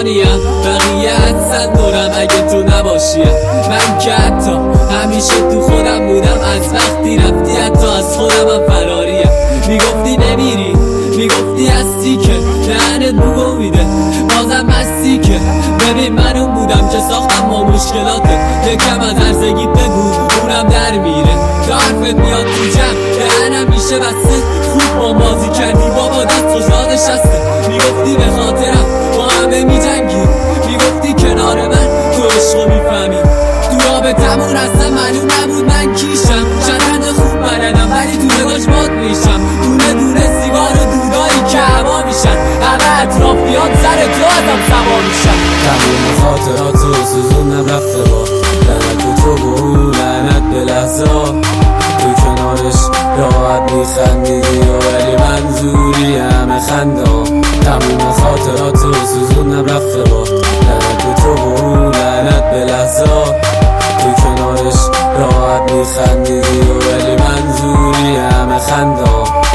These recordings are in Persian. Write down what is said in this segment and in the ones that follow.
تنهاییم، بقیه حدسن دورم اگه تو نباشیم. من که حتی همیشه تو خودم بودم، از وقتی رفتی حتی از خودم هم فراریم. میگفتی نمیری، میگفتی هستی که دهنت بو میده، بازم هستی که ببین من اون بودم که ساختم با مشکلاتت. یکم از هرزگی بگو اونم در میره، تا حرفت میاد تو جمع دهنم میشه بسته. خوب با مازی کردی بابا دست و شادش هسته. میگفتی به خاطرم با همه میجنگی، میگفتی کنار من تو عشقو میفهمی. تو رابطمون اصلا معلوم نبود من کیشم، چند خوب بلدم ولی تو نگاش باد میشم. دونه دونه سیگار و دودایی که هوا میشن، همه اطرافیان سر تو ازم سوا میشن. تموم خاطراتو سوزونم رفته با لعنت تو و لعنت به لحظه تو کنارش راحت میخندیدی ولی منظوری همه خنده. تموم خاطراتو سوزونم رفته با لعنت تو و لعنت به لحظه تو کنارش راحت میخندیدی ولی منظوری همه خنده.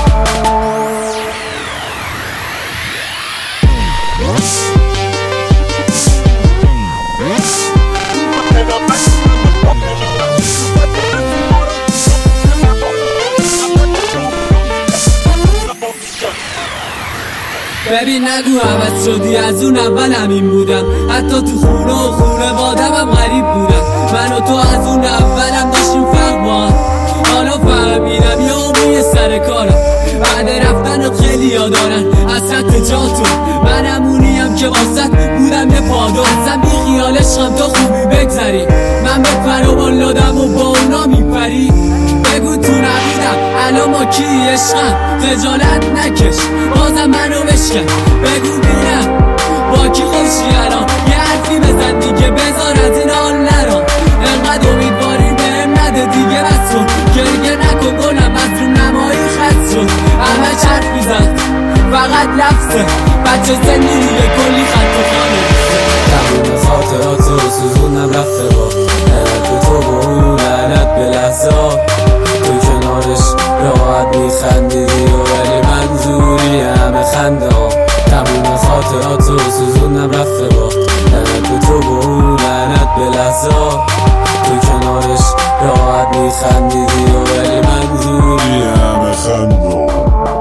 ببین نگو عوض شدی، از اون اول همین بودم. حتی تو خونه و خونوادم هم غریب بودم. من و تو از اون اولم داشتیم فرق با هم. حالا فهمیدم یه عمری سر کارم. بعد رفتن خیلی یادارن حسرت جاتون، من همونیم که واسط بودم یه پادو. اصلا بی خیال عشقم تا خوبی بگذری، من به فراوان لادم و با اونا میپری. بگو تو نبودم الان ما کی عشقم، خجالت نکش بازم منو بشکن. بگو بینم با کی خوشی الان، یه حرفی بزن دیگه بذار از این حال نران. انقدر امیدواری بهم نده دیگه بس کن، گریه نکن گلم از رو نمایی خط شد. همه حرف میزن فقط لفظه، بچه سنی دیگه کلی خط و خانه. تموم خاطراتو سوزونم رفته با لعنت تو و لعنت به لحظه تو کنارش راحت میخندیدی ولی منظوری همه خنده. تموم خاطراتو سوزونم رفته با لعنت تو و لعنت به لحظه تو کنارش راحت میخندیدی ولی منظوری همه خنده.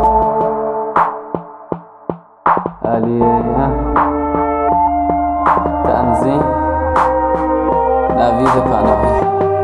علیه تنظیم نوید پناهی.